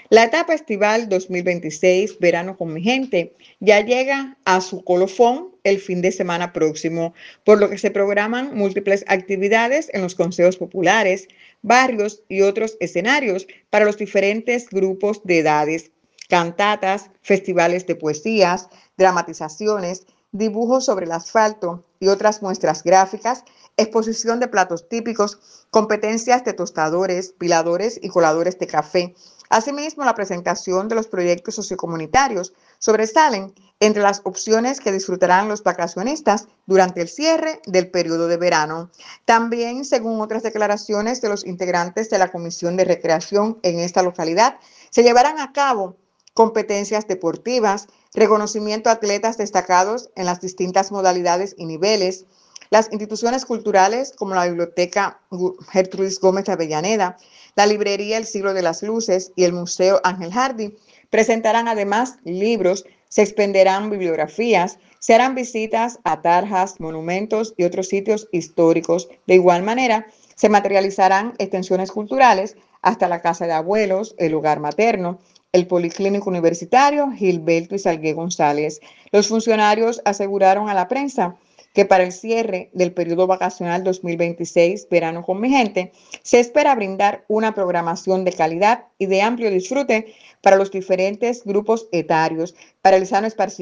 La etapa estival 2026, Verano con mi gente, ya llega a su colofón el fin de semana próximo, por lo que se programan múltiples actividades en los consejos populares, barrios y otros escenarios para los diferentes grupos de edades, cantatas, festivales de poesías, dramatizaciones, dibujos sobre el asfalto y otras muestras gráficas, exposición de platos típicos, competencias de tostadores, piladores y coladores de café. Asimismo, la presentación de los proyectos sociocomunitarios sobresalen entre las opciones que disfrutarán los vacacionistas durante el cierre del periodo de verano. También, según otras declaraciones de los integrantes de la Comisión de Recreación en esta localidad, se llevarán a cabo competencias deportivas, reconocimiento a atletas destacados en las distintas modalidades y niveles. Las instituciones culturales como la Biblioteca Gertrudis Gómez de Avellaneda, la Librería El Siglo de las Luces y el Museo Ángel Hardy presentarán además libros, se expenderán bibliografías, se harán visitas a tarjas, monumentos y otros sitios históricos. De igual manera, se materializarán extensiones culturales hasta la Casa de Abuelos, el Hogar Materno, el Policlínico Universitario Gilberto Salgué González. Los funcionarios aseguraron a la prensa que para el cierre del periodo vacacional 2026, Verano con mi gente, se espera brindar una programación de calidad y de amplio disfrute para los diferentes grupos etarios, para el sano esparcimiento